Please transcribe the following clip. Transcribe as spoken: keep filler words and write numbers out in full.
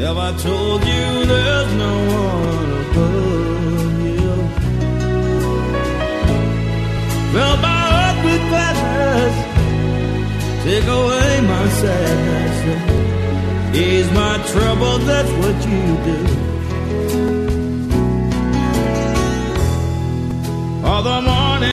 Have I told you there's no one above you? Fill my heart with gladness, take away my sadness, ease my trouble, that's what you do. All the morning